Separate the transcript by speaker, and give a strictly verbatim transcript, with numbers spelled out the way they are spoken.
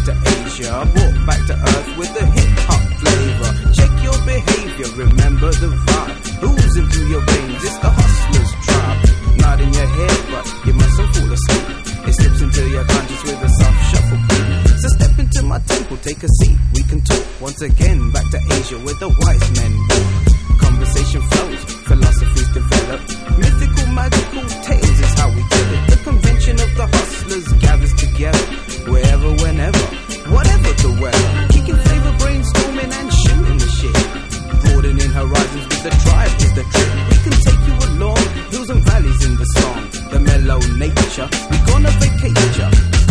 Speaker 1: to Asia, brought back to earth with a hip-hop flavor. Check your behavior, remember the vibe oozing through your veins, it's the Hustlers tribe. Not in your head, but you mustn't fall asleep. It slips into your conscience with a soft shuffle beat. So step into my temple, take a seat, we can talk once again. Back to Asia where the wise men walk. Conversation flows, philosophies develop. Mythical, magical tales is how we tell it. The convention of the hustlers gathers together, wherever, whenever, whatever the weather. Kicking flavor, brainstorming and shooting the shit. Broadening horizons with the tribe is the trip. We can take you along, hills and valleys in the song. The mellow nature, we gonna vacate ya.